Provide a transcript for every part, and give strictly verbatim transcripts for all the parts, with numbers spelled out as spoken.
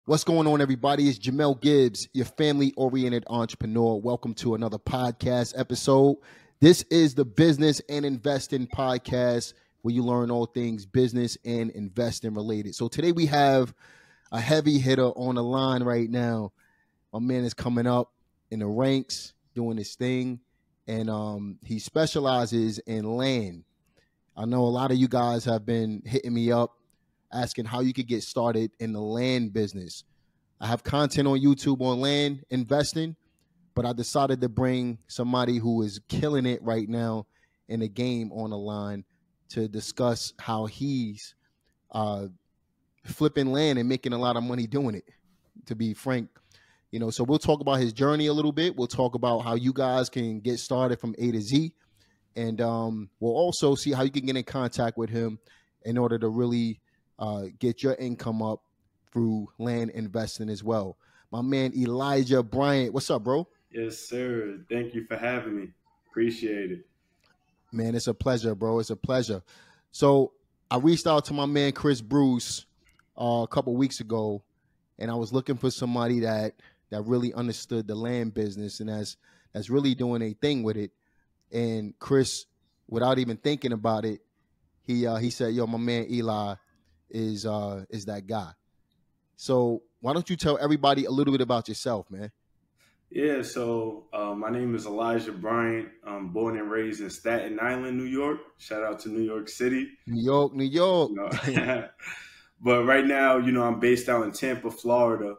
What's going on, everybody? It's Jamel Gibbs, your family-oriented entrepreneur. Welcome to another podcast episode. This is the Business and Investing Podcast, where you learn all things business and investing related. So today we have a heavy hitter on the line right now. My man is coming up in the ranks, doing his thing, and um, he specializes in land. I know a lot of you guys have been hitting me up asking how you could get started in the land business. I have content on YouTube on land investing, but I decided to bring somebody who is killing it right now in the game on the line to discuss how he's uh, flipping land and making a lot of money doing it, to be frank. You know, so we'll talk about his journey a little bit. We'll talk about how you guys can get started from A to Z. And um, we'll also see how you can get in contact with him in order to really uh, get your income up through land investing as well. My man, Elijah Bryant. What's up, bro? Yes, sir. Thank you for having me. Appreciate it. Man, it's a pleasure, bro. It's a pleasure. So I reached out to my man, Chris Bruce, uh, a couple weeks ago, and I was looking for somebody that that really understood the land business and that's, that's really doing a thing with it. And Chris, without even thinking about it, he uh, he said, yo, my man Eli is uh, is that guy. So why don't you tell everybody a little bit about yourself, man? Yeah, so uh, my name is Elijah Bryant. I'm born and raised in Staten Island, New York. Shout out to New York City. New York, New York. You know? But right now, you know, I'm based out in Tampa, Florida.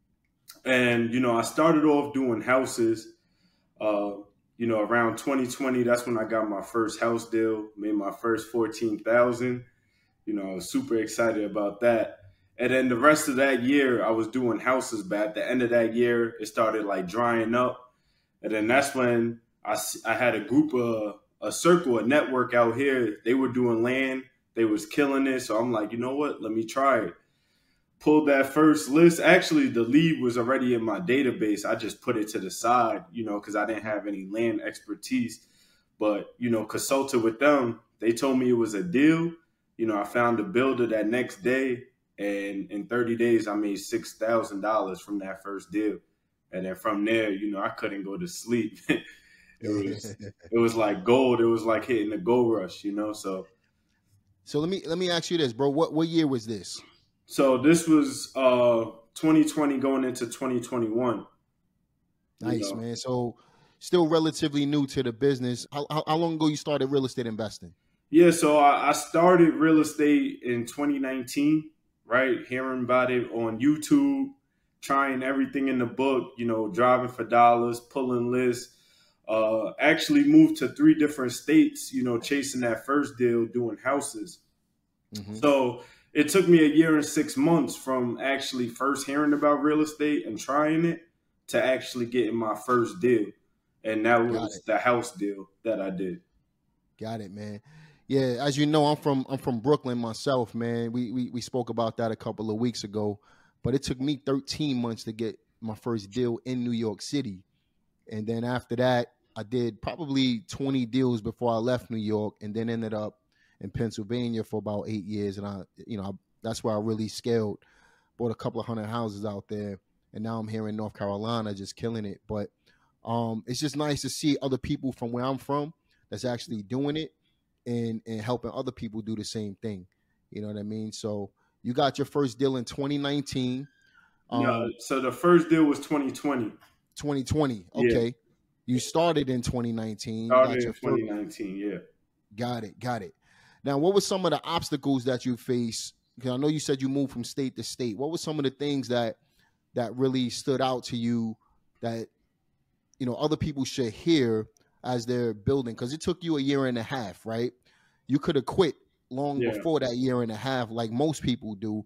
And, you know, I started off doing houses. Uh, you know, around twenty twenty, that's when I got my first house deal, made my first fourteen thousand. You know, I was super excited about that. And then the rest of that year, I was doing houses, but at the end of that year, it started like drying up. And then that's when I, I had a group of, a circle, a network out here. They were doing land. They was killing it. So I'm like, you know what? Let me try it. Pulled that first list. Actually, the lead was already in my database. I just put it to the side, you know, because I didn't have any land expertise. But, you know, consulted with them. They told me it was a deal. You know, I found a builder that next day. And in thirty days, I made six thousand dollars from that first deal. And then from there, you know, I couldn't go to sleep. it was it was like gold. It was like hitting the gold rush, you know. So so let me let me ask you this, bro. What what year was this? So this was uh, twenty twenty going into twenty twenty-one. Nice, you know? Man. So still relatively new to the business. How, how, how long ago you started real estate investing? Yeah, so I, I started real estate in twenty nineteen. Right, hearing about it on YouTube, trying everything in the book, you know, driving for dollars, pulling lists, uh, actually moved to three different states, you know, chasing that first deal, doing houses. Mm-hmm. So it took me a year and six months from actually first hearing about real estate and trying it to actually getting my first deal. And that was the house deal that I did. Got it, man. Yeah, as you know, I'm from I'm from Brooklyn myself, man. We, we we spoke about that a couple of weeks ago, but it took me thirteen months to get my first deal in New York City, and then after that, I did probably twenty deals before I left New York, and then ended up in Pennsylvania for about eight years, and I, you know, I, that's where I really scaled, bought a couple of hundred houses out there, and now I'm here in North Carolina, just killing it. But um, it's just nice to see other people from where I'm from that's actually doing it. And, and helping other people do the same thing. You know what I mean? So you got your first deal in twenty nineteen. Um, yeah, so the first deal was twenty twenty. twenty twenty. Okay. Yeah. You started in twenty nineteen. Started in twenty nineteen, first... yeah. Got it. Got it. Now, what were some of the obstacles that you faced? Because I know you said you moved from state to state. What were some of the things that that really stood out to you that, you know, other people should hear as they're building? Because it took you a year and a half, right? You could have quit long yeah. before that year and a half, like most people do.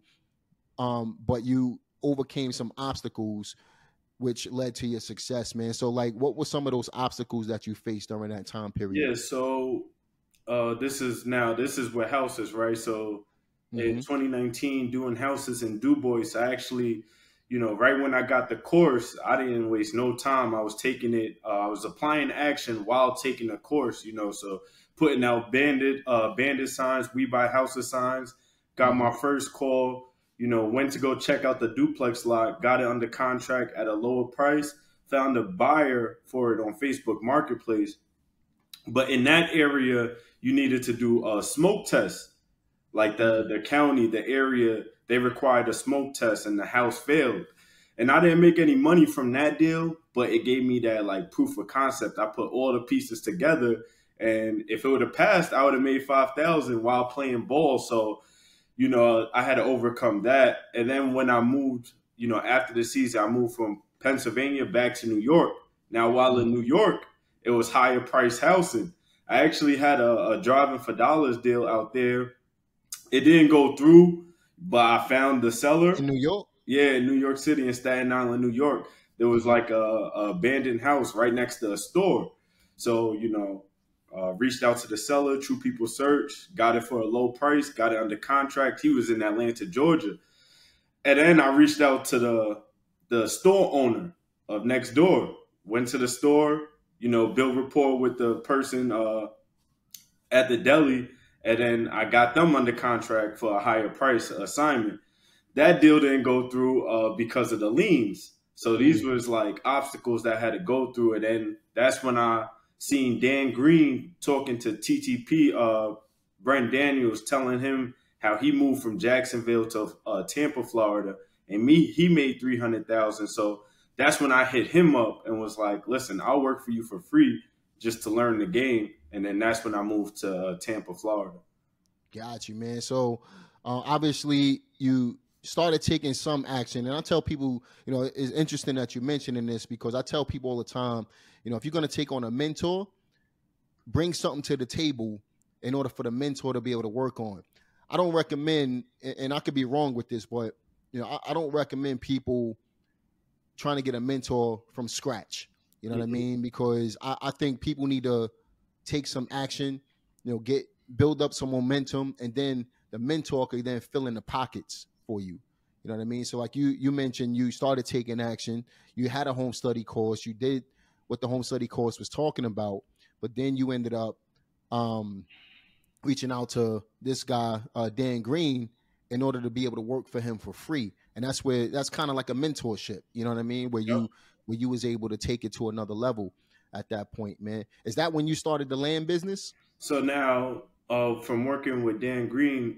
Um, but you overcame some obstacles, which led to your success, man. So, like, what were some of those obstacles that you faced during that time period? Yeah. So, uh, this is now this is with houses, right? So, mm-hmm. in twenty nineteen, doing houses in Du Bois, I actually. You know, right when I got the course, I didn't waste no time. I was taking it. Uh, I was applying action while taking the course, you know, so putting out bandit, uh, bandit signs, we buy houses signs, got mm-hmm. my first call, you know, went to go check out the duplex lot, got it under contract at a lower price, found a buyer for it on Facebook Marketplace. But in that area, you needed to do a smoke test. Like the, the county, the area, they required a smoke test and the house failed. And I didn't make any money from that deal, but it gave me that like proof of concept. I put all the pieces together, and if it would have passed, I would have made five thousand while playing ball. So, you know, I had to overcome that. And then when I moved, you know, after the season, I moved from Pennsylvania back to New York. Now, while in New York, it was higher price housing. I actually had a, a driving for dollars deal out there. It didn't go through, but I found the seller. In New York? Yeah, in New York City, in Staten Island, New York. There was like a, a abandoned house right next to a store. So, you know, uh, reached out to the seller, True People Search, got it for a low price, got it under contract. He was in Atlanta, Georgia. And then I reached out to the the store owner of next door. Went to the store, you know, built rapport with the person uh, at the deli, and then I got them under contract for a higher price assignment. That deal didn't go through uh, because of the liens. So these was like obstacles that I had to go through. And then that's when I seen Dan Green talking to T T P, uh, Brent Daniels, telling him how he moved from Jacksonville to uh, Tampa, Florida. And me, he made three hundred thousand dollars. So that's when I hit him up and was like, listen, I'll work for you for free just to learn the game. And then that's when I moved to uh, Tampa, Florida. Got you, man. So uh, obviously you started taking some action. And I tell people, you know, it's interesting that you're mentioning this, because I tell people all the time, you know, if you're going to take on a mentor, bring something to the table in order for the mentor to be able to work on. I don't recommend, and I could be wrong with this, but, you know, I, I don't recommend people trying to get a mentor from scratch. You know mm-hmm. what I mean? Because I, I think people need to take some action, you know, get, build up some momentum, and then the mentor could then fill in the pockets for you. You know what I mean? So like you, you mentioned, you started taking action, you had a home study course, you did what the home study course was talking about, but then you ended up um, reaching out to this guy, uh, Dan Green, in order to be able to work for him for free. And that's where, that's kind of like a mentorship, you know what I mean? Where you, yep. where you was able to take it to another level at that point, man. Is that when you started the land business? So now uh, from working with Dan Green,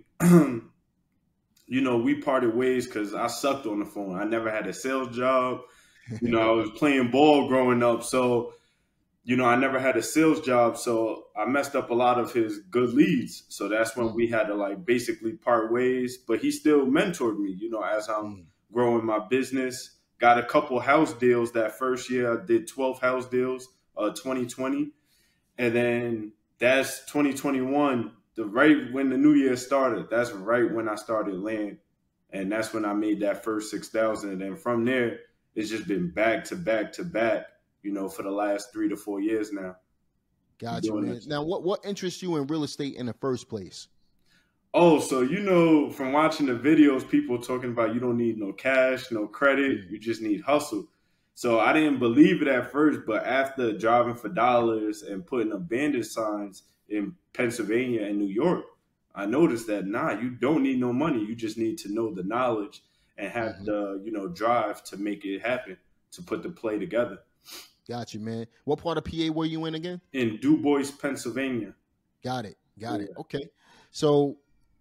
you know, we parted ways because I sucked on the phone. I never had a sales job. You know, I was playing ball growing up. So, you know, I never had a sales job. So I messed up a lot of his good leads. So that's when we had to like basically part ways. But he still mentored me, you know, as I'm mm. growing my business. Got a couple house deals that first year. I did twelve house deals, uh, twenty twenty. And then that's twenty twenty-one. The right when the new year started, that's right when I started land. And that's when I made that first six thousand. And then from there, it's just been back to back to back, you know, for the last three to four years now. Gotcha, man. This. Now, what, what interests you in real estate in the first place? Oh, so, you know, from watching the videos, people talking about you don't need no cash, no credit, you just need hustle. So I didn't believe it at first, but after driving for dollars and putting abandoned signs in Pennsylvania and New York, I noticed that, nah, you don't need no money. You just need to know the knowledge and have mm-hmm. the, you know, drive to make it happen, to put the play together. Got you, man. What part of P A were you in again? In Du Bois, Pennsylvania. Got it. Got yeah. it. Okay. So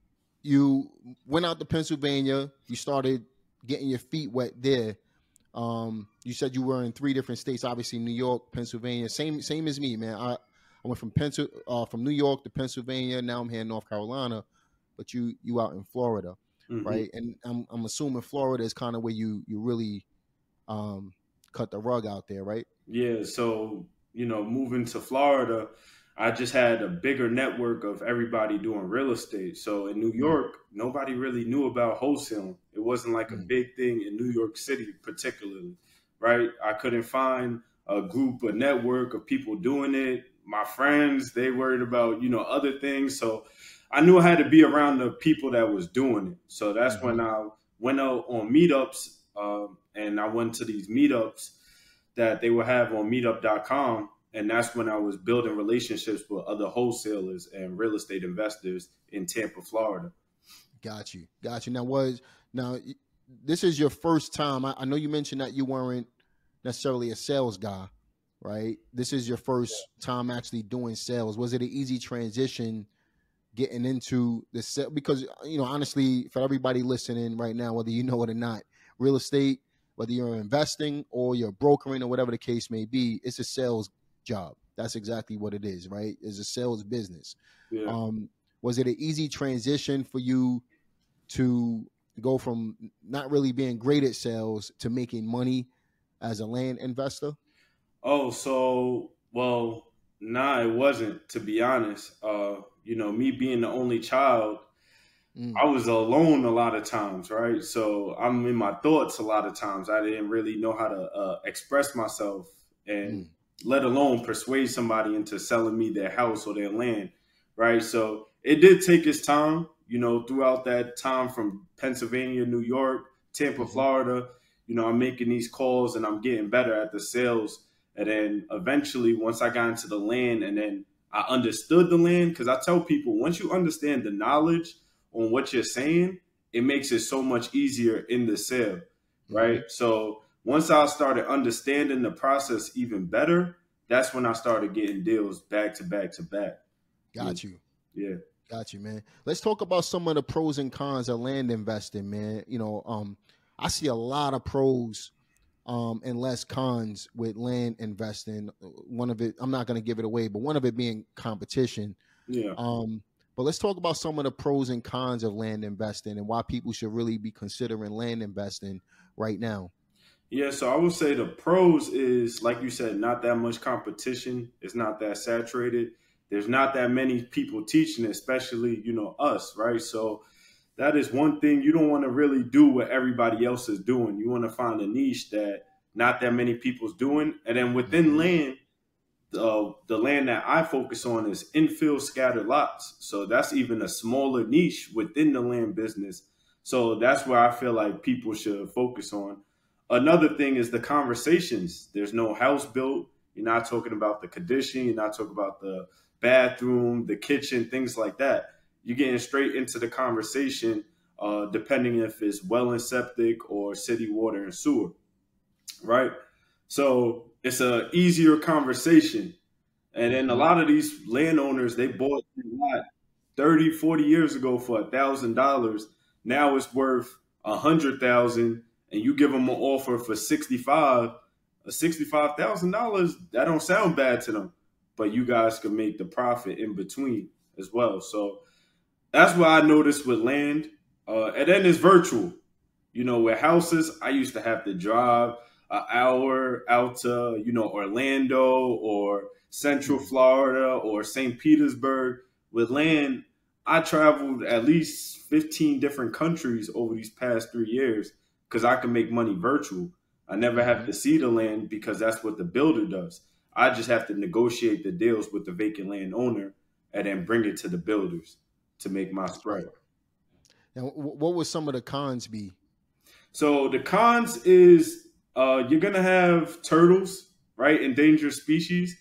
you went out to Pennsylvania. You started getting your feet wet there. Um, you said you were in three different states, obviously New York, Pennsylvania. Same same as me, man. I, I went from Pensil uh, from New York to Pennsylvania. Now I'm here in North Carolina, but you you out in Florida, mm-hmm. right? And I'm I'm assuming Florida is kind of where you you really um, cut the rug out there, right? Yeah. So you know, moving to Florida, I just had a bigger network of everybody doing real estate. So in New York, mm-hmm. nobody really knew about wholesaling. It wasn't like mm-hmm. a big thing in New York City, particularly, right? I couldn't find a group, a network of people doing it. My friends, they worried about, you know, other things. So I knew I had to be around the people that was doing it. So that's mm-hmm. when I went out on meetups, um, and I went to these meetups that they would have on meetup dot com. And that's when I was building relationships with other wholesalers and real estate investors in Tampa, Florida. Got you. Got you. Now, was Now, this is your first time. I, I know you mentioned that you weren't necessarily a sales guy, right? This is your first time actually doing sales. Was it an easy transition getting into the sale? Because, you know, honestly, for everybody listening right now, whether you know it or not, real estate, whether you're investing or you're brokering or whatever the case may be, it's a sales job. That's exactly what it is, right? It's a sales business. Yeah. Um, was it an easy transition for you to go from not really being great at sales to making money as a land investor? Oh, so, well, nah, it wasn't, to be honest. Uh, you know, me being the only child, mm. I was alone a lot of times, right? So I'm in my thoughts a lot of times. I didn't really know how to uh, express myself, and mm. let alone persuade somebody into selling me their house or their land, right? So it did take its time, you know, throughout that time from Pennsylvania, New York, Tampa, mm-hmm. Florida. You know, I'm making these calls and I'm getting better at the sales. And then eventually, once I got into the land and then I understood the land, because I tell people, once you understand the knowledge on what you're saying, it makes it so much easier in the sale, right? Mm-hmm. So once I started understanding the process even better, that's when I started getting deals back to back to back. Got you. Yeah. Got you, man. Let's talk about some of the pros and cons of land investing, man. You know, um, I see a lot of pros um, and less cons with land investing. One of it, I'm not going to give it away, but one of it being competition. Yeah. Um, but let's talk about some of the pros and cons of land investing and why people should really be considering land investing right now. Yeah, so I would say the pros is, like you said, not that much competition. It's not that saturated. There's not that many people teaching it, especially, you know, us, right? So that is one thing. You don't want to really do what everybody else is doing. You want to find a niche that not that many people's doing. And then within land, uh, the land that I focus on is infill scattered lots. So that's even a smaller niche within the land business. So that's where I feel like people should focus on. Another thing is the conversations. There's no house built. You're not talking about the condition. You're not talking about the bathroom, the kitchen, things like that. You're getting straight into the conversation, uh, depending if it's well and septic or city water and sewer, right? So it's a easier conversation. And then a lot of these landowners, they bought a lot thirty, forty years ago for a thousand dollars. Now it's worth a hundred thousand, and you give them an offer for sixty-five, a sixty-five thousand dollars. That don't sound bad to them, but you guys can make the profit in between as well. So that's what I noticed with land. Uh, and then it's virtual. You know, with houses, I used to have to drive an hour out to, you know, Orlando or Central Florida or Saint Petersburg. With land, I traveled at least fifteen different countries over these past three years because I can make money virtual. I never have to see the land because that's what the builder does. I just have to negotiate the deals with the vacant land owner and then bring it to the builders to make my spread. Now, what would some of the cons be? So the cons is uh, you're going to have turtles, right? Endangered species.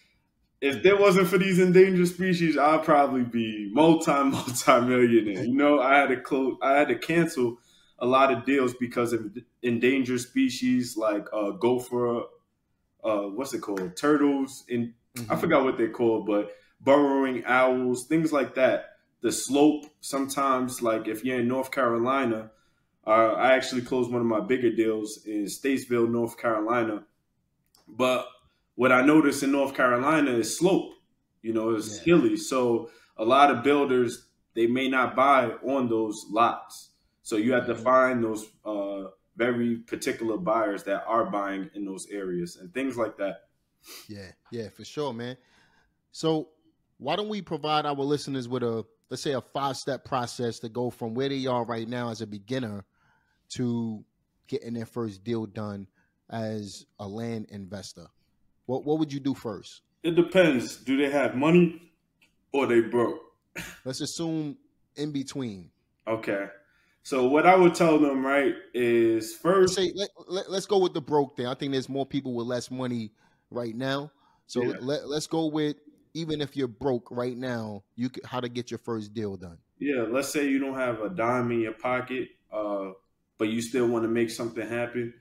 If there wasn't for these endangered species, I'd probably be multi, multi-millionaire. You know, I had to close, I had to cancel a lot of deals because of endangered species like uh, gopher, uh, what's it called? Turtles. In, mm-hmm. I forgot what they're called, but burrowing owls, things like that. The slope, sometimes, like if you're in North Carolina, uh, I actually closed one of my bigger deals in Statesville, North Carolina. But what I noticed in North Carolina is slope, you know, it's yeah. hilly. So a lot of builders, they may not buy on those lots. So you have to find those uh, very particular buyers that are buying in those areas and things like that. Yeah, yeah, for sure, man. So why don't we provide our listeners with a, let's say, a five-step process to go from where they are right now as a beginner to getting their first deal done as a land investor? What what would you do first? It depends. Do they have money or they broke? Let's assume in between. Okay. So what I would tell them, right, is first. Let's, say, let, let, let's go with the broke thing. I think there's more people with less money right now. So yeah. let, let's go with, even if you're broke right now, you could, how to get your first deal done. Yeah, let's say you don't have a dime in your pocket. uh, but you still want to make something happen.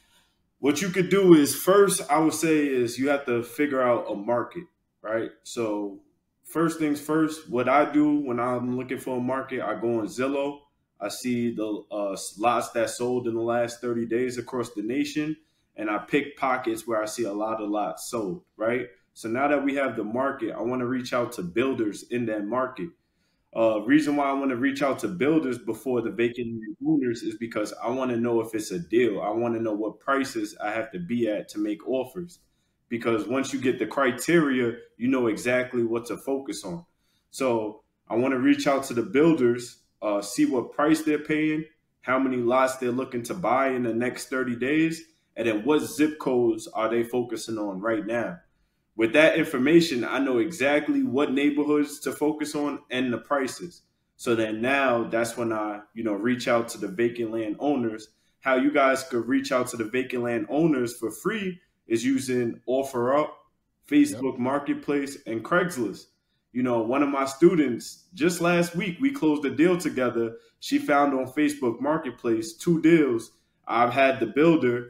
What you could do is first, I would say, is you have to figure out a market, right? So first things first, what I do when I'm looking for a market, I go on Zillow. I see the uh, lots that sold in the last thirty days across the nation, and I pick pockets where I see a lot of lots sold, right? So now that we have the market, I want to reach out to builders in that market. Uh, reason why I want to reach out to builders before the vacant owners is because I want to know if it's a deal. I want to know what prices I have to be at to make offers. Because once you get the criteria, you know exactly what to focus on. So I want to reach out to the builders, uh, see what price they're paying, how many lots they're looking to buy in the next thirty days, and then what zip codes are they focusing on right now. With that information, I know exactly what neighborhoods to focus on and the prices. So then now that's when I, you know, reach out to the vacant land owners. How you guys could reach out to the vacant land owners for free is using OfferUp, Facebook yep. Marketplace, and Craigslist. You know, one of my students, just last week, we closed a deal together. She found on Facebook Marketplace two deals. I've had the builder,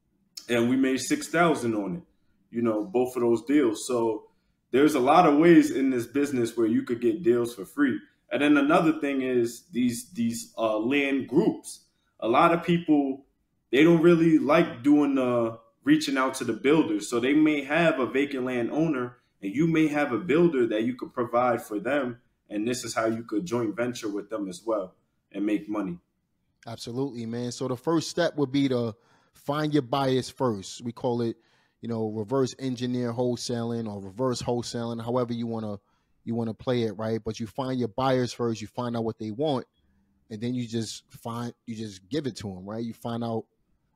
and we made six thousand dollars on it. You know, both of those deals. So there's a lot of ways in this business where you could get deals for free. And then another thing is these these uh, land groups. A lot of people, they don't really like doing the reaching out to the builders. So they may have a vacant land owner and you may have a builder that you could provide for them. And this is how you could joint venture with them as well and make money. Absolutely, man. So the first step would be to find your buyers first. We call it, you know, reverse engineer wholesaling or reverse wholesaling, however you want to you want to play it, right? But you find your buyers first, you find out what they want, and then you just find you just give it to them, right? You find out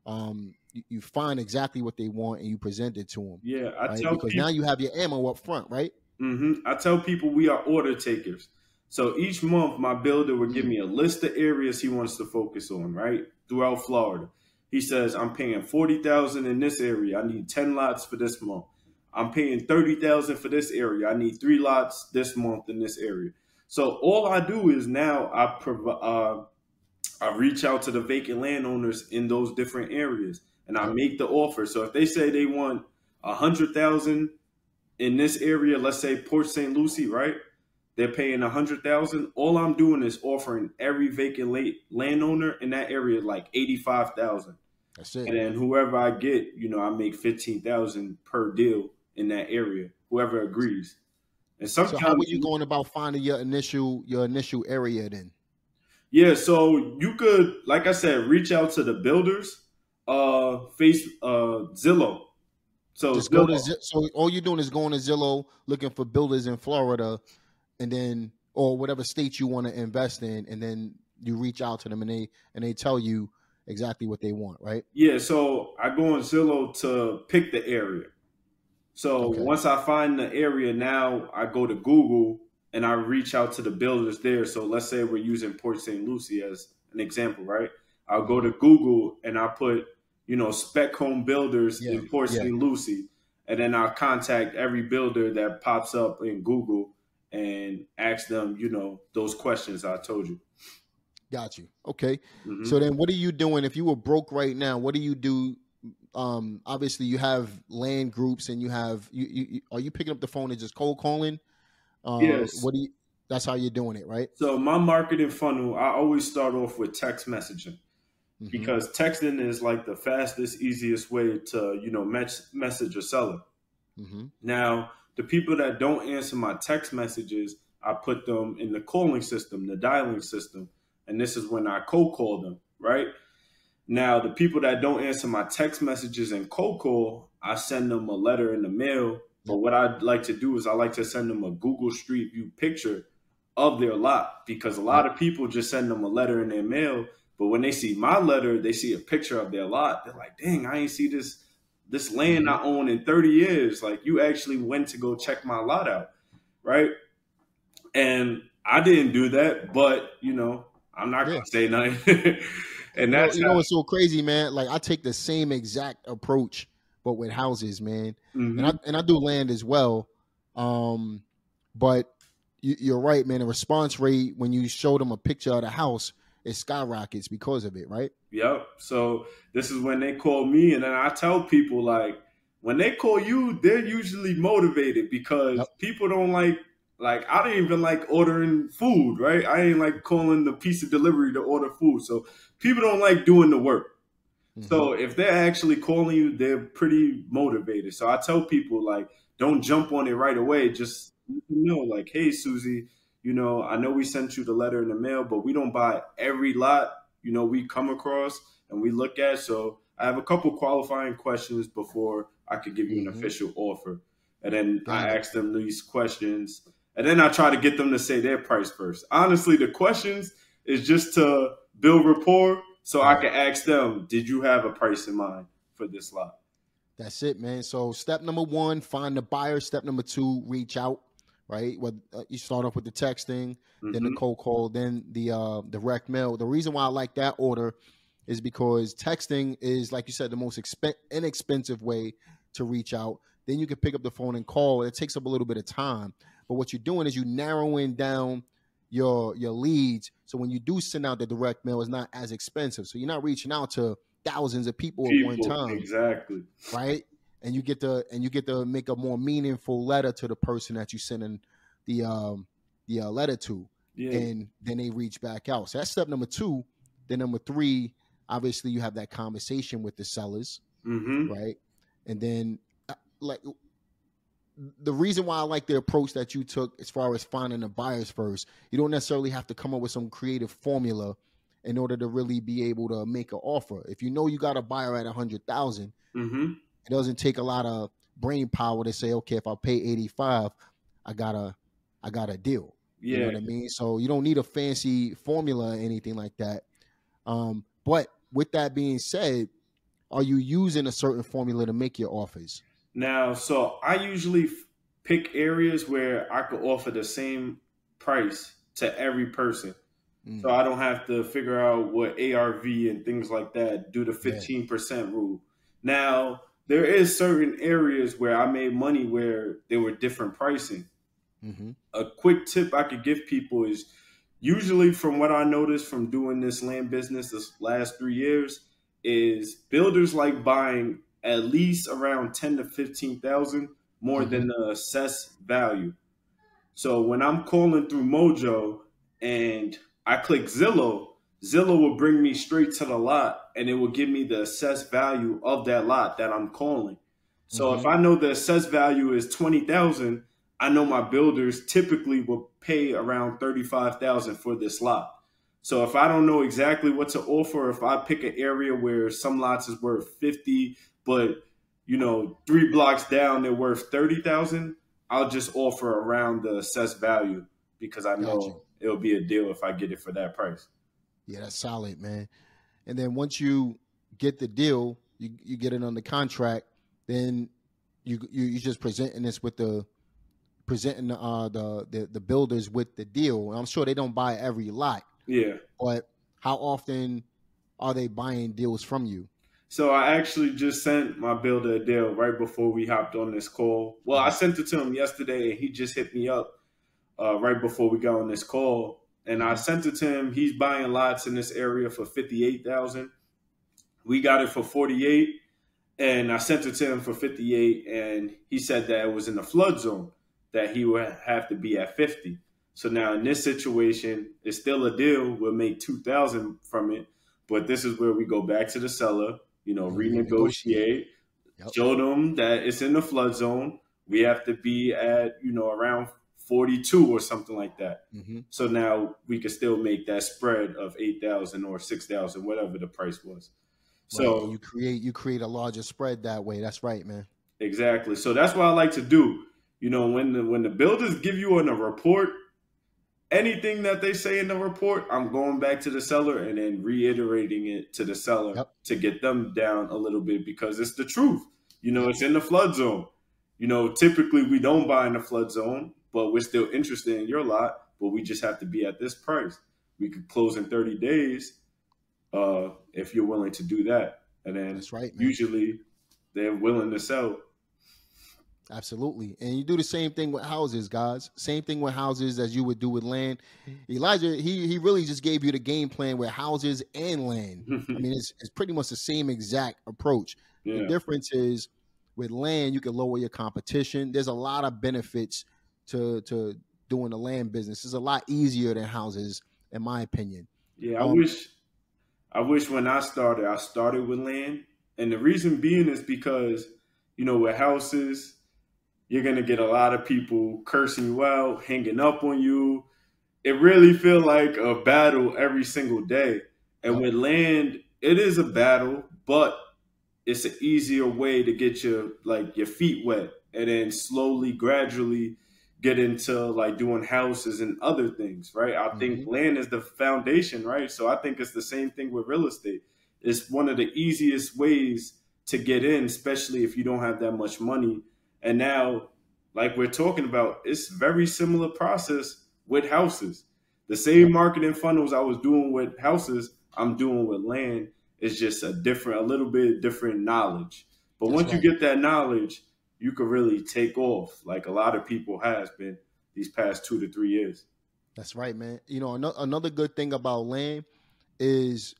um you, you find exactly what they want and you present it to them. Yeah, I right? tell because people, now you have your ammo up front, right? Mm-hmm. I tell people we are order takers. So each month my builder would give me a list of areas he wants to focus on, right? Throughout Florida. He says, I'm paying forty thousand dollars in this area. I need ten lots for this month. I'm paying thirty thousand dollars for this area. I need three lots this month in this area. So all I do is now I provide, uh, I reach out to the vacant landowners in those different areas and I make the offer. So if they say they want one hundred thousand dollars in this area, let's say Port Saint Lucie, right? They're paying one hundred thousand dollars. All I'm doing is offering every vacant landowner in that area like eighty-five thousand dollars. That's it. And then whoever I get, you know, I make fifteen thousand dollars per deal in that area, whoever agrees. And sometimes, so how are you going about finding your initial your initial area then? Yeah, so you could, like I said, reach out to the builders, uh, face uh, Zillow. So just Zillow. go to so all you're doing is going to Zillow looking for builders in Florida, and then or whatever state you want to invest in, and then you reach out to them and they and they tell you exactly what they want, right? Yeah, so I go on Zillow to pick the area. So okay. Once I find the area, now I go to Google and I reach out to the builders there. So let's say we're using Port Saint Lucie as an example, right? I'll go to Google and I put, you know, spec home builders yeah. in Port yeah. Saint Lucie. And then I'll contact every builder that pops up in Google and ask them, you know, those questions I told you. Got you. Okay. Mm-hmm. So then what are you doing if you were broke right now? What do you do? Um, obviously you have land groups and you have, you, you are you picking up the phone and just cold calling? Uh, yes. What do you, that's how you're doing it, right? So my marketing funnel, I always start off with text messaging mm-hmm. because texting is like the fastest, easiest way to, you know, match, message a seller. Mm-hmm. Now, the people that don't answer my text messages, I put them in the calling system, the dialing system. And this is when I cold call them, right? Now, the people that don't answer my text messages and cold call, I send them a letter in the mail. But what I'd like to do is I like to send them a Google Street View picture of their lot, because a lot of people just send them a letter in their mail. But when they see my letter, they see a picture of their lot. They're like, dang, I ain't see this, this land I own in thirty years. Like, you actually went to go check my lot out, right? And I didn't do that, but, you know, I'm not yeah. going to say nothing. And that's you know, you know what's so crazy, man? Like, I take the same exact approach, but with houses, man. Mm-hmm. And I and I do land as well. Um, but you, you're right, man. The response rate when you show them a picture of the house, it skyrockets because of it, right? Yep. So this is when they call me, and then I tell people like when they call you, they're usually motivated because Yep. people don't like like I don't even like ordering food, right? I ain't like calling the pizza delivery to order food. So people don't like doing the work. Mm-hmm. So if they're actually calling you, they're pretty motivated. So I tell people like don't jump on it right away. Just let them know like, hey Susie, you know, I know we sent you the letter in the mail, but we don't buy every lot, you know, we come across and we look at. So I have a couple qualifying questions before I could give you an Mm-hmm. official offer. And then Got I it. ask them these questions. And then I try to get them to say their price first. Honestly, the questions is just to build rapport so I Right. can ask them, did you have a price in mind for this lot? That's it, man. So step number one, find the buyer. Step number two, reach out. Right. Well, uh, you start off with the texting, then the Mm-hmm. cold call, then the uh, direct mail. The reason why I like that order is because texting is, like you said, the most expen- inexpensive way to reach out. Then you can pick up the phone and call. It takes up a little bit of time, but what you're doing is you narrowing down your your leads. So when you do send out the direct mail, it's not as expensive. So you're not reaching out to thousands of people at one People, time, exactly. right? And you get to and you get to make a more meaningful letter to the person that you sending the um the uh, letter to, Yeah. and then they reach back out. So that's step number two. Then number three, obviously you have that conversation with the sellers, Mm-hmm. right? And then uh, like the reason why I like the approach that you took as far as finding the buyers first, you don't necessarily have to come up with some creative formula in order to really be able to make an offer. If you know you got a buyer at a hundred thousand, Mm-hmm. it doesn't take a lot of brain power to say, okay, if I pay eighty-five, I got a, I got a deal. Yeah. You know what I mean? So you don't need a fancy formula or anything like that. Um, but with that being said, are you using a certain formula to make your offers? Now, so I usually f- pick areas where I could offer the same price to every person. Mm, So I don't have to figure out what A R V and things like that, do the yeah. fifteen percent rule. Now, there is certain areas where I made money where there were different pricing. Mm-hmm. A quick tip I could give people is usually from what I noticed from doing this land business this last three years is builders like buying at least around ten to fifteen thousand more Mm-hmm. than the assessed value. So when I'm calling through Mojo and I click Zillow, Zillow will bring me straight to the lot and it will give me the assessed value of that lot that I'm calling. So Mm-hmm. if I know the assessed value is twenty thousand, I know my builders typically will pay around thirty-five thousand for this lot. So if I don't know exactly what to offer, if I pick an area where some lots is worth fifty, but you know, three blocks down they're worth thirty thousand, I'll just offer around the assessed value because I Got you. know it'll be a deal if I get it for that price. Yeah, that's solid, man. And then once you get the deal, you you get it on the contract, then you you you just presenting this with the presenting uh the the, the builders with the deal. I'm sure they don't buy every lot, Yeah. but how often are they buying deals from you? So I actually just sent my builder a deal right before we hopped on this call. Well, I sent it to him yesterday and he just hit me up uh, right before we got on this call. And I Mhm. sent it to him. He's buying lots in this area for fifty-eight thousand. We got it for forty-eight, and I sent it to him for fifty-eight, and he said that it was in the flood zone that he would have to be at fifty. So now in this situation, it's still a deal. We'll make two thousand from it, but this is where we go back to the seller, you know, And you renegotiate. renegotiate, Yep. show them that it's in the flood zone. We have to be at, you know, around forty-two or something like that. Mm-hmm. So now we could still make that spread of eight thousand or six thousand, whatever the price was. Right. And So you create you create a larger spread that way. That's right, man. exactly. So that's what I like to do. You know, when the when the builders give you in a report, anything that they say in the report, I'm going back to the seller and then reiterating it to the seller Yep. to get them down a little bit because it's the truth. You know, it's in the flood zone. You know, typically we don't buy in the flood zone, but we're still interested in your lot, but we just have to be at this price. We could close in thirty days uh, if you're willing to do that. And then That's right, man. usually they're willing to sell. Absolutely. And you do the same thing with houses, guys. Same thing with houses as you would do with land. Elijah, he he really just gave you the game plan with houses and land. I mean, it's, it's pretty much the same exact approach. The Yeah. difference is with land, you can lower your competition. There's a lot of benefits to to doing the land business. It's a lot easier than houses, in my opinion. Yeah. I Um, wish, I wish when I started, I started with land. And the reason being is because, you know, with houses, you're going to get a lot of people cursing you out, hanging up on you. It really feel like a battle every single day. And yep, with land, it is a battle, but it's an easier way to get your like your feet wet and then slowly, gradually get into like doing houses and other things, right? I think hmm land is the foundation, right? So I think it's the same thing with real estate. It's one of the easiest ways to get in, especially if you don't have that much money. And now, like we're talking about, it's very similar process with houses. The same yep, marketing funnels I was doing with houses, I'm doing with land. It's just a different, a little bit different knowledge. But that's once you right. get that knowledge, you could really take off like a lot of people has been these past two to three years. That's right, man. You know, ano- another good thing about land is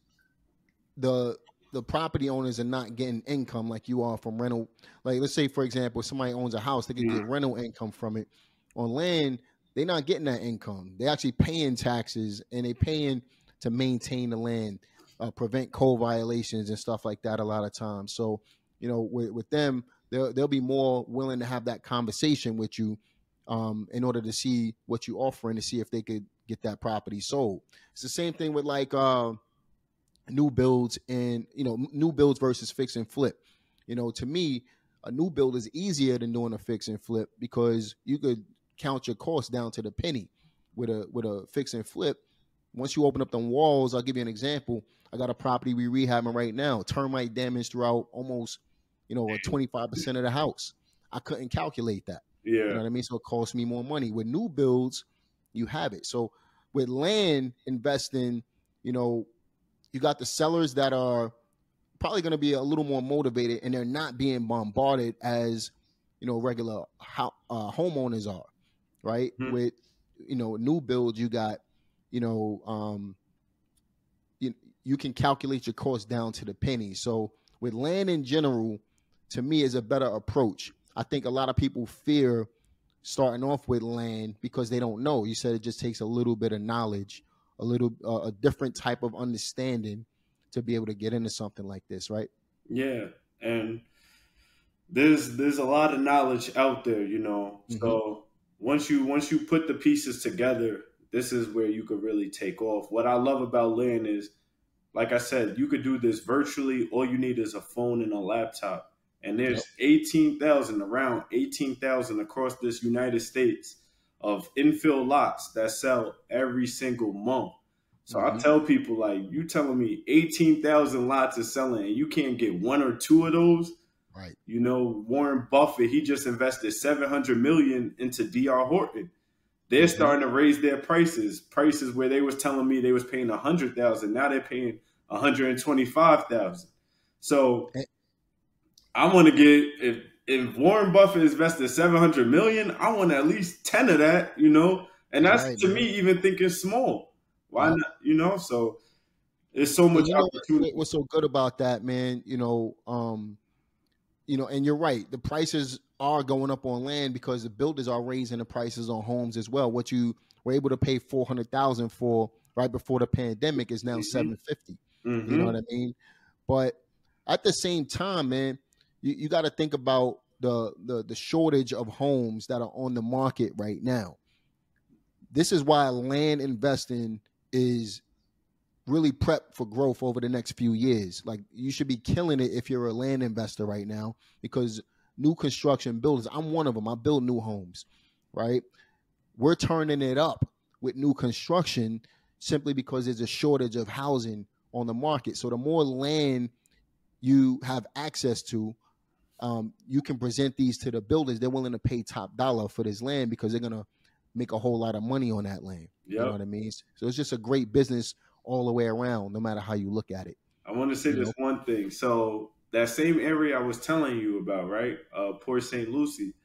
the the property owners are not getting income like you are from rental. Like let's say for example, somebody owns a house, they could get Mhm. rental income from it. On land, they're not getting that income. They're actually paying taxes and they paying to maintain the land, uh, prevent code violations and stuff like that a lot of times. So, you know, with, with them, they'll they'll be more willing to have that conversation with you um, in order to see what you offering to see if they could get that property sold. It's the same thing with like uh, new builds and you know new builds versus fix and flip. You know, to me, a new build is easier than doing a fix and flip because you could count your costs down to the penny. With a with a fix and flip, once you open up them walls, I'll give you an example. I got a property we rehabbing right now, termite damage throughout almost you know a twenty-five percent of the house. I couldn't calculate that. You know Yeah. what I mean? So it cost me more money. With new builds, you have it. So with land investing, you know, you got the sellers that are probably going to be a little more motivated and they're not being bombarded as you know regular ho- uh, homeowners are, right? Mhm. With you know new builds, you got you know um, you, you can calculate your cost down to the penny. So with land in general, to me is a better approach. I think a lot of people fear starting off with land because they don't know. You said it just takes a little bit of knowledge, a little uh, a different type of understanding to be able to get into something like this, right? Yeah. And there's there's a lot of knowledge out there, you know. Mm-hmm. So once you once you put the pieces together, this is where you could really take off. What I love about land is, like I said, you could do this virtually. All you need is a phone and a laptop. And Yep. there's eighteen thousand, around eighteen thousand across this United States of infill lots that sell every single month. So I Mm-hmm. tell people, like, you telling me eighteen thousand lots is selling and you can't get one or two of those? Right. You know, Warren Buffett, he just invested seven hundred million into D R Horton. They're Mm-hmm. starting to raise their prices. Prices where they was telling me they was paying a hundred thousand, now they're paying one hundred twenty five thousand. So Eh, I want to get if if Warren Buffett invested seven hundred million, I want at least ten of that. You know, and That's that's right, to man. me even thinking small. Why Yep. not? You know, so there's so And much you know what, opportunity. what- what's so good about that, man? You know, um, you know, and you're right. The prices are going up on land because the builders are raising the prices on homes as well. What you were able to pay four hundred thousand for right before the pandemic is now Mm-hmm. seven fifty. You know Mm-hmm. what I mean? But at the same time, man, you, you got to think about the, the the shortage of homes that are on the market right now. This is why land investing is really prep for growth over the next few years. Like you should be killing it if you're a land investor right now because new construction builders, I'm one of them. I build new homes, right? We're turning it up with new construction simply because there's a shortage of housing on the market. So the more land you have access to, um, you can present these to the builders. They're willing to pay top dollar for this land because they're gonna make a whole lot of money on that land. You know Yep. what I mean? So it's just a great business all the way around, no matter how you look at it. I want to say You this know? one thing. So that same area I was telling you about, right? Uh, Port Saint Lucie.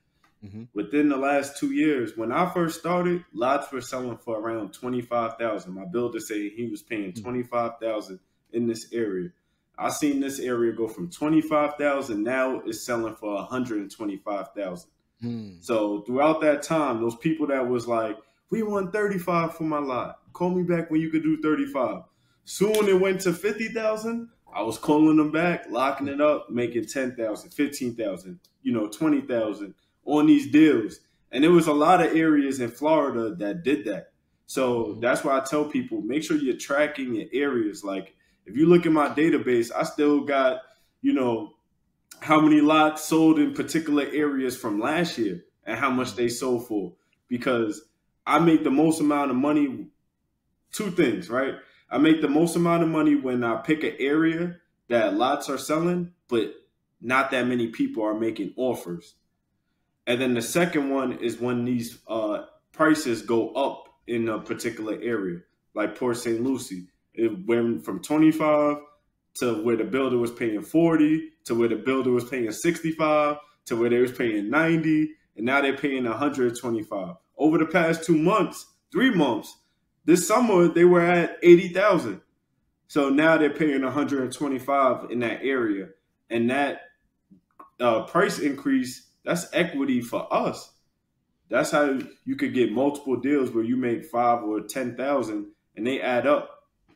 Mm-hmm. Within the last two years, when I first started, lots were selling for around twenty-five thousand. My builder said he was paying twenty-five thousand in this area. I seen this area go from twenty-five thousand, now it's selling for one hundred twenty-five thousand. Mm. So throughout that time, those people that was like, we want thirty-five for my lot. Call me back when you could do thirty-five. Soon it went to fifty thousand. I was calling them back, locking it up, making ten thousand, fifteen thousand, you know, twenty thousand on these deals. And there was a lot of areas in Florida that did that. So that's why I tell people, make sure you're tracking your areas. Like if you look at my database, I still got, you know, how many lots sold in particular areas from last year and how much they sold for. Because I make the most amount of money, two things, right? I make the most amount of money when I pick an area that lots are selling, but not that many people are making offers. And then the second one is when these uh, prices go up in a particular area, like Port Saint Lucie. It went from twenty-five to where the builder was paying forty, to where the builder was paying sixty-five, to where they was paying ninety, and now they're paying one hundred twenty-five. Over the past two months, three months, this summer they were at eighty thousand. So now they're paying one hundred twenty-five in that area. And that uh, price increase, that's equity for us. That's how you could get multiple deals where you make five or ten thousand and they add up.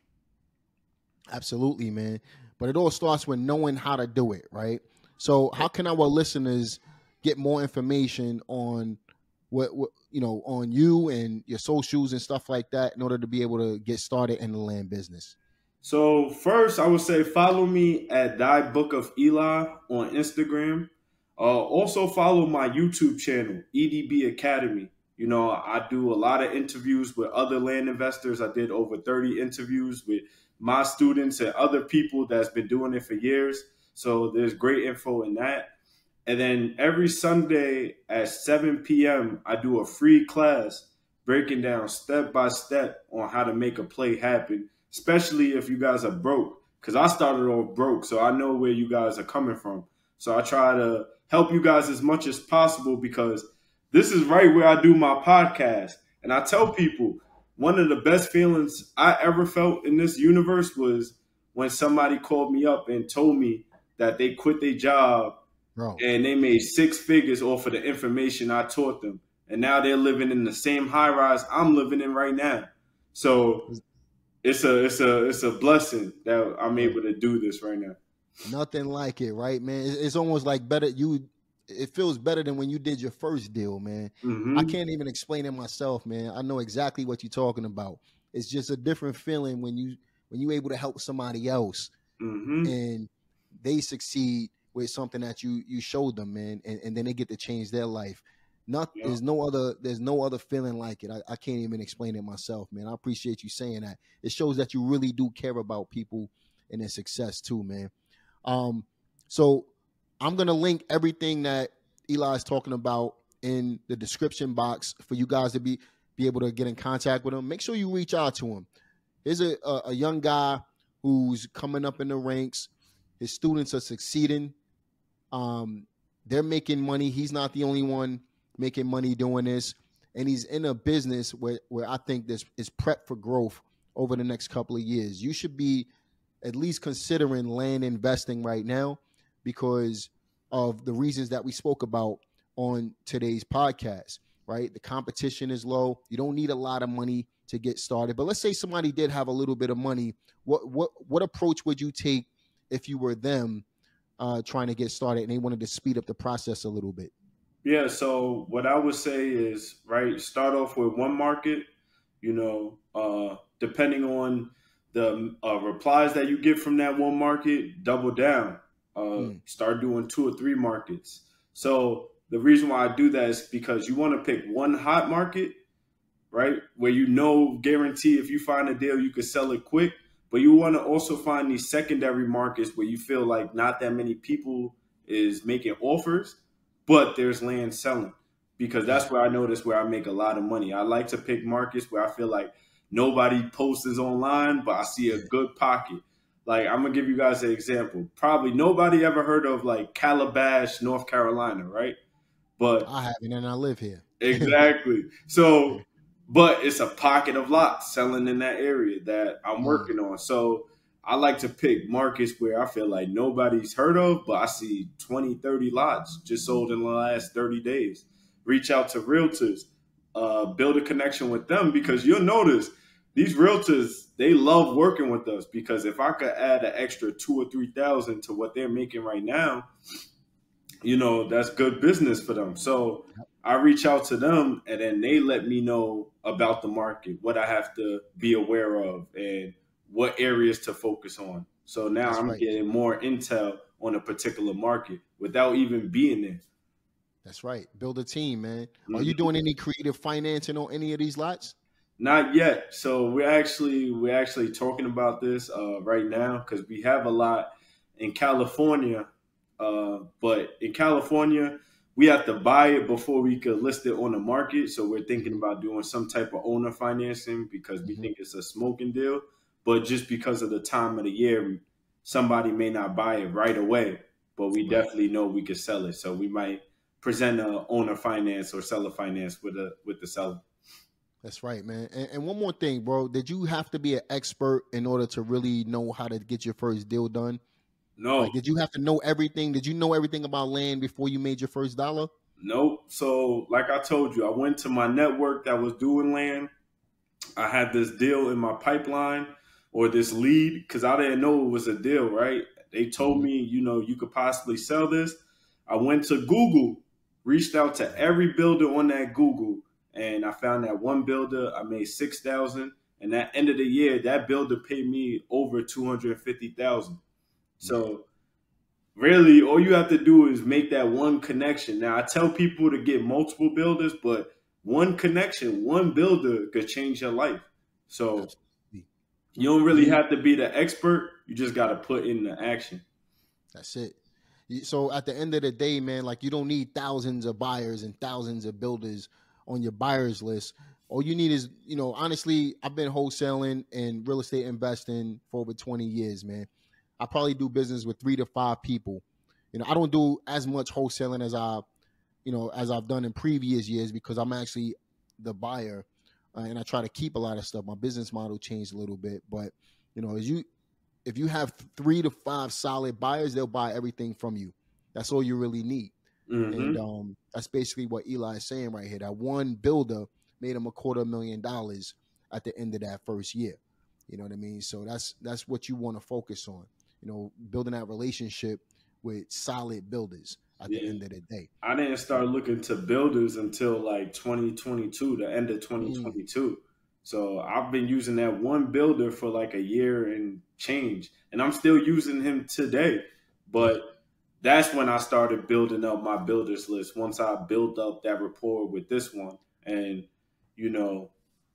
Absolutely, man. But it all starts with knowing how to do it, right? So how can our listeners get more information on what, what you know, on you and your socials and stuff like that in order to be able to get started in the land business? So first, I would say follow me at Die Book of Eli on Instagram. Uh, also follow my YouTube channel, E D B Academy. You know, I do a lot of interviews with other land investors. I did over thirty interviews with my students and other people that's been doing it for years. So there's great info in that. And then every Sunday at seven p.m., I do a free class breaking down step by step on how to make a play happen, especially if you guys are broke. Because I started off broke, so I know where you guys are coming from. So I try to help you guys as much as possible because this is right where I do my podcast. And I tell people, one of the best feelings I ever felt in this universe was when somebody called me up and told me that they quit their job Bro. and they made six figures off of the information I taught them. And now they're living in the same high rise I'm living in right now. So it's a it's a it's a blessing that I'm able to do this right now. Nothing like it, right, man? It's almost like better you. It feels better than when you did your first deal, man. Mm-hmm. I can't even explain it myself, man. I know exactly what you're talking about. It's just a different feeling when you when you're able to help somebody else mm-hmm. and they succeed with something that you you showed them, man, and, and then they get to change their life. Not yeah. there's no other there's no other feeling like it. I, I can't even explain it myself, man. I appreciate you saying that. It shows that you really do care about people and their success too, man. Um, so I'm going to link everything that Eli is talking about in the description box for you guys to be, be able to get in contact with him. Make sure you reach out to him. Here's a, a, a young guy who's coming up in the ranks. His students are succeeding. Um, they're making money. He's not the only one making money doing this. And he's in a business where, where I think this is prep for growth over the next couple of years. You should be at least considering land investing right now because of the reasons that we spoke about on today's podcast, right? The competition is low. You don't need a lot of money to get started. But let's say somebody did have a little bit of money. What what what approach would you take if you were them uh, trying to get started and they wanted to speed up the process a little bit? Yeah, so what I would say is, right, start off with one market, you know, uh, depending on the uh, replies that you get from that one market, double down. Uh, mm. Start doing two or three markets. So the reason why I do that is because you want to pick one hot market, right, where you know, guarantee if you find a deal, you can sell it quick. But you want to also find these secondary markets where you feel like not that many people is making offers, but there's land selling. Because that's where I notice where I make a lot of money. I like to pick markets where I feel like nobody posts online, but I see a good pocket. Like, I'm going to give you guys an example. Probably nobody ever heard of, like, Calabash, North Carolina, right? But I haven't, and I live here. Exactly. So, but it's a pocket of lots selling in that area that I'm working mm. on. So I like to pick markets where I feel like nobody's heard of, but I see twenty, thirty lots just sold in the last thirty days. Reach out to realtors, uh, build a connection with them, because you'll notice these realtors, they love working with us, because if I could add an extra two or three thousand to what they're making right now, you know, that's good business for them. So I reach out to them, and then they let me know about the market, what I have to be aware of, and what areas to focus on. So now that's I'm right. getting more intel on a particular market without even being there. That's right. Build a team, man. Mm-hmm. Are you doing any creative financing on any of these lots? Not yet. So we're actually we're actually talking about this uh, right now, because we have a lot in California. Uh, but in California, we have to buy it before we could list it on the market. So we're thinking about doing some type of owner financing, because we mm-hmm. think it's a smoking deal. But just because of the time of the year, somebody may not buy it right away. But we right. definitely know we could sell it. So we might present a owner finance or seller finance with a with the seller. That's right, man. And, and one more thing, bro. Did you have to be an expert in order to really know how to get your first deal done? No. Like, did you have to know everything? Did you know everything about land before you made your first dollar? Nope. So like I told you, I went to my network that was doing land. I had this deal in my pipeline, or this lead, because I didn't know it was a deal, right? They told mm-hmm. me, you know, you could possibly sell this. I went to Google, reached out to every builder on that Google, and I found that one builder. I made six thousand dollars. And at the end of the year, that builder paid me over two hundred fifty thousand dollars. So really, all you have to do is make that one connection. Now, I tell people to get multiple builders, but one connection, one builder could change your life. So you don't really have to be the expert. You just got to put in the action. That's it. So at the end of the day, man, like, you don't need thousands of buyers and thousands of builders on your buyers list. All you need is, you know, honestly, I've been wholesaling and real estate investing for over twenty years, man. I probably do business with three to five people. You know, I don't do as much wholesaling as I, you know, as I've done in previous years, because I'm actually the buyer, uh, and I try to keep a lot of stuff. My business model changed a little bit, but you know, as you, if you have three to five solid buyers, they'll buy everything from you. That's all you really need. Mm-hmm. And um, that's basically what Eli is saying right here. That one builder made him a quarter million dollars at the end of that first year. You know what I mean? So that's that's what you want to focus on. You know, building that relationship with solid builders at yeah. the end of the day. I didn't start looking to builders until like twenty twenty-two, the end of twenty twenty-two. Mm. So I've been using that one builder for like a year and change, and I'm still using him today. But that's when I started building up my builders list. Once I built up that rapport with this one, and, you know,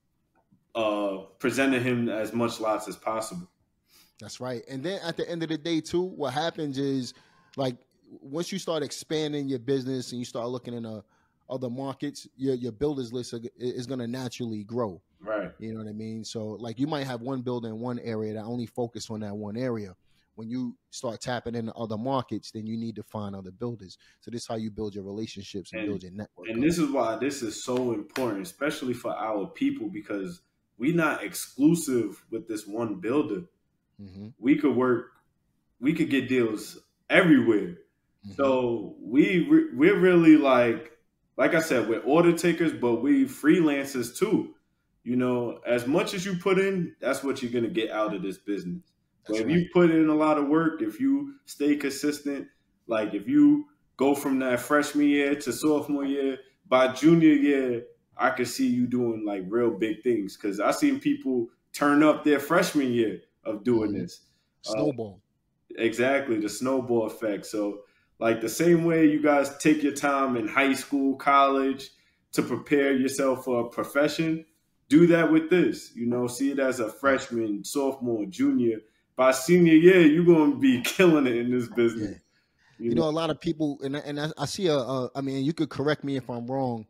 uh, presented him as much lots as possible. That's right. And then at the end of the day, too, what happens is, like, once you start expanding your business and you start looking in uh, other markets, your your builders list is going to naturally grow. Right. You know what I mean? So, like, you might have one builder in one area that only focus on that one area. When you start tapping into other markets, then you need to find other builders. So this is how you build your relationships and, and build your network. And this is why this is so important, especially for our people, because we're not exclusive with this one builder. Mm-hmm. We could work, we could get deals everywhere. Mm-hmm. So we we're really like, like I said, we're order takers, but we freelancers too. You know, as much as you put in, that's what you're gonna get out of this business. So if right. you put in a lot of work, if you stay consistent, like if you go from that freshman year to sophomore year, by junior year, I could see you doing like real big things. Because I seen people turn up their freshman year of doing mm-hmm. this. Snowball. Uh, exactly, the snowball effect. So like the same way you guys take your time in high school, college to prepare yourself for a profession, do that with this. You know, see it as a freshman, sophomore, junior. By senior year, you're going to be killing it in this business. Yeah. You, you know, know, a lot of people, and and I, I see a, a, I mean, you could correct me if I'm wrong,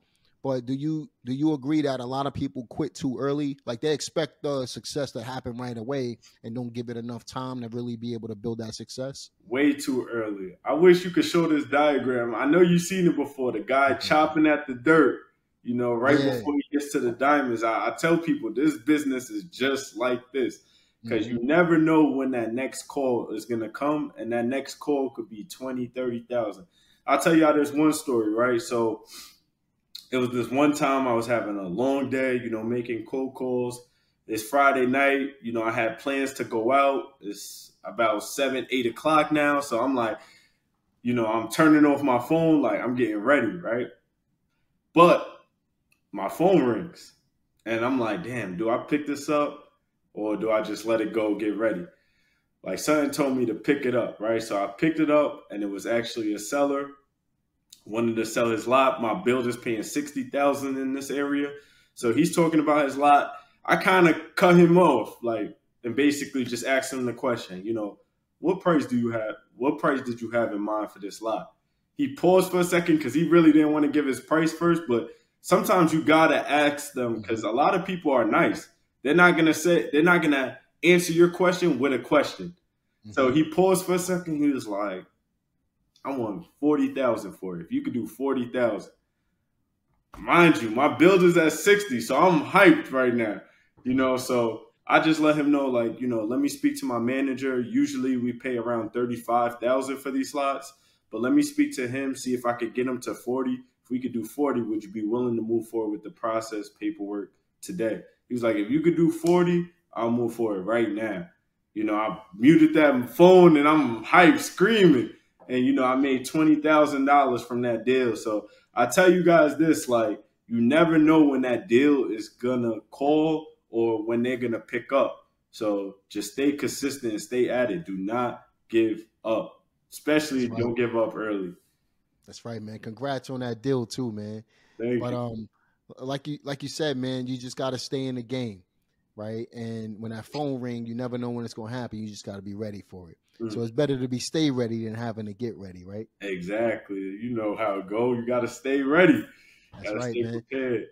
But do you do you agree that a lot of people quit too early? Like they expect the success to happen right away and don't give it enough time to really be able to build that success? Way too early. I wish you could show this diagram. I know you've seen it before. The guy chopping at the dirt, you know, right Yeah. before he gets to the diamonds. I, I tell people this business is just like this because Mm-hmm. you never know when that next call is going to come, and that next call could be twenty, thirty thousand. I'll tell y'all this one story, right? So it was this one time I was having a long day, you know, making cold calls. It's Friday night, you know, I had plans to go out. It's about seven, eight o'clock now. So I'm like, you know, I'm turning off my phone, like I'm getting ready, right? But my phone rings. And I'm like, damn, do I pick this up or do I just let it go, get ready? Like something told me to pick it up, right? So I picked it up and it was actually a seller. Wanted to sell his lot. My builder's paying sixty thousand dollars in this area. So he's talking about his lot. I kind of cut him off, like, and basically just asked him the question, you know, what price do you have? What price did you have in mind for this lot? He paused for a second because he really didn't want to give his price first. But sometimes you got to ask them because a lot of people are nice. They're not going to say, they're not going to answer your question with a question. Mm-hmm. So he paused for a second. He was like, I want forty thousand for it. If you could do forty thousand, mind you, my builder's at sixty, so I'm hyped right now. You know, so I just let him know, like, you know, let me speak to my manager. Usually we pay around thirty-five thousand for these slots, but let me speak to him, see if I could get him to forty. If we could do forty, would you be willing to move forward with the process paperwork today? He was like, if you could do forty, I'll move forward right now. You know, I muted that phone and I'm hyped, screaming. And, you know, I made twenty thousand dollars from that deal. So I tell you guys this, like, you never know when that deal is going to call or when they're going to pick up. So just stay consistent and stay at it. Do not give up, especially right. Don't give up early. That's right, man. Congrats on that deal too, man. Thank but you. um, like you like you said, man, you just got to stay in the game, right? And when that phone ring, you never know when it's going to happen. You just got to be ready for it. Mm-hmm. So it's better to be stay ready than having to get ready, right? Exactly. You know how it goes. You got to stay ready. That's right, stay man. Prepared.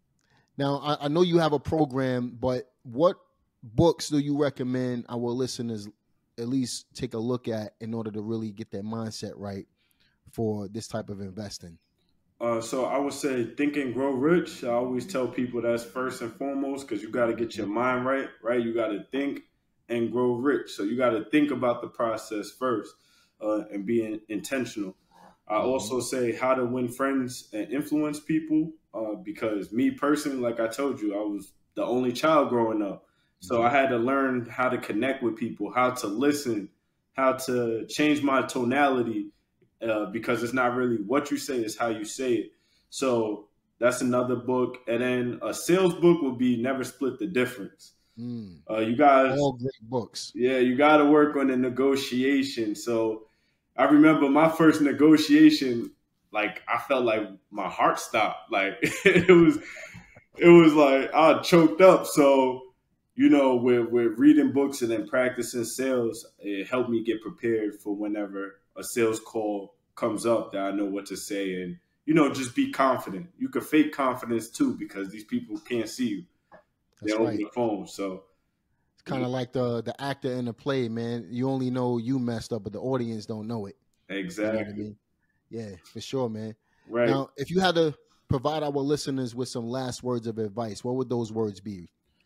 Now, I, I know you have a program, but what books do you recommend our listeners at least take a look at in order to really get their mindset right for this type of investing? Uh, so I would say Think and Grow Rich. I always tell people that's first and foremost because you got to get your mind right, right? You got to think and grow rich. So you got to think about the process first uh, and be in, intentional. I mm-hmm. also say How to Win Friends and Influence People uh, because me personally, like I told you, I was the only child growing up. So mm-hmm. I had to learn how to connect with people, how to listen, how to change my tonality uh, because it's not really what you say, it's how you say it. So that's another book. And then a sales book would be Never Split the Difference. Mm. Uh, you guys, all great books. Yeah, you got to work on the negotiation. So I remember my first negotiation, like I felt like my heart stopped. Like it was, it was like I choked up. So, you know, with, with reading books and then practicing sales, it helped me get prepared for whenever a sales call comes up that I know what to say. And, you know, just be confident. You can fake confidence too because these people can't see you. They're over the phone, so it's kind of like the the actor in the play, man. You only know you messed up, but the audience don't know it. Exactly. You know what I mean? Yeah, for sure, man. Right. Now, if you had to provide our listeners with some last words of advice, what would those words be?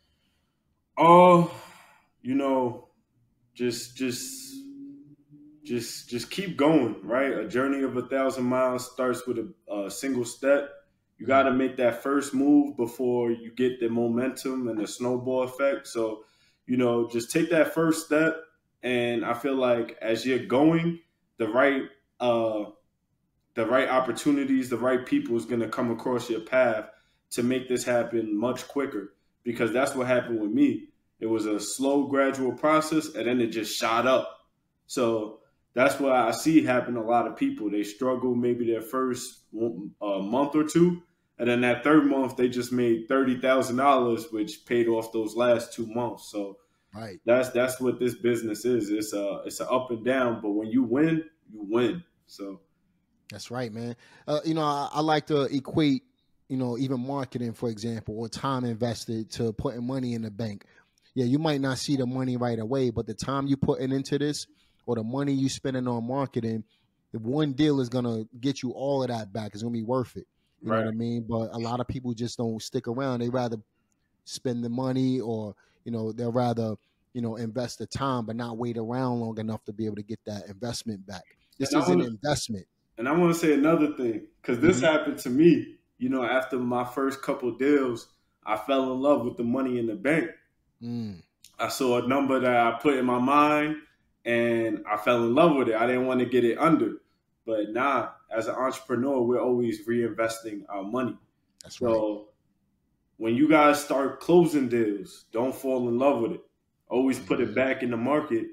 Oh, uh, you know, just just just just keep going, right? A journey of a thousand miles starts with a, a single step. You got to make that first move before you get the momentum and the snowball effect. So, you know, just take that first step. And I feel like as you're going, the right uh, the right opportunities, the right people is going to come across your path to make this happen much quicker. Because that's what happened with me. It was a slow, gradual process, and then it just shot up. So that's what I see happen to a lot of people. They struggle maybe their first uh, month or two. And then that third month, they just made thirty thousand dollars, which paid off those last two months. So right. that's that's what this business is. It's a, it's an up and down. But when you win, you win. So that's right, man. Uh, you know, I, I like to equate you know, even marketing, for example, or time invested to putting money in the bank. Yeah, you might not see the money right away, but the time you putting into this or the money you spending on marketing, the one deal is gonna get you all of that back. It's gonna be worth it. You know Right. what I mean? But a lot of people just don't stick around. They rather spend the money, or you know, they'll rather, you know, invest the time but not wait around long enough to be able to get that investment back. This And I is an wanna, investment. and I want to say another thing, because this Mm-hmm. happened to me. You know, after my first couple deals, I fell in love with the money in the bank. Mm. I saw a number that I put in my mind, and I fell in love with it. I didn't want to get it under. But nah, as an entrepreneur, we're always reinvesting our money. That's right. So when you guys start closing deals, don't fall in love with it. Always put it Mhm. back in the market,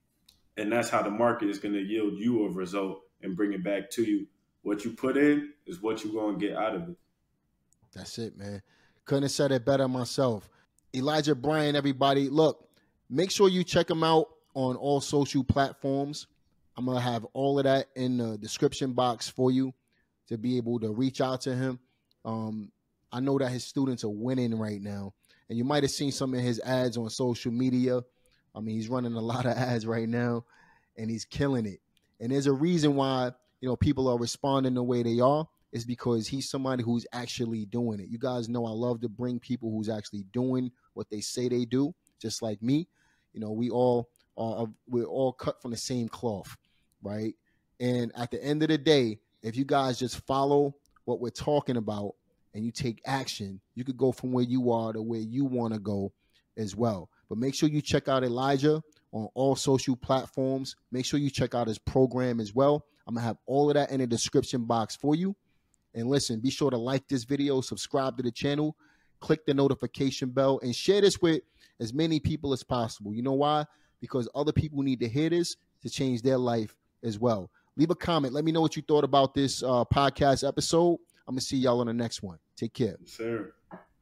and that's how the market is going to yield you a result and bring it back to you. What you put in is what you're going to get out of it. That's it, man. Couldn't have said it better myself. Elijah Bryant, everybody. Look, make sure you check him out on all social platforms. I'm going to have all of that in the description box for you to be able to reach out to him. Um, I know that his students are winning right now, and you might have seen some of his ads on social media. I mean, he's running a lot of ads right now, and he's killing it. And there's a reason why, you know, people are responding the way they are. Is because he's somebody who's actually doing it. You guys know I love to bring people who's actually doing what they say they do, just like me. You know, we all are, we're all cut from the same cloth, right? And at the end of the day, if you guys just follow what we're talking about and you take action, you could go from where you are to where you want to go as well. But make sure you check out Elijah on all social platforms. Make sure you check out his program as well. I'm going to have all of that in the description box for you. And listen, be sure to like this video, subscribe to the channel, click the notification bell, and share this with as many people as possible. You know why? Because other people need to hear this to change their life as well. Leave a comment. Let me know what you thought about this uh, podcast episode. I'm going to see y'all on the next one. Take care. Yes, sir.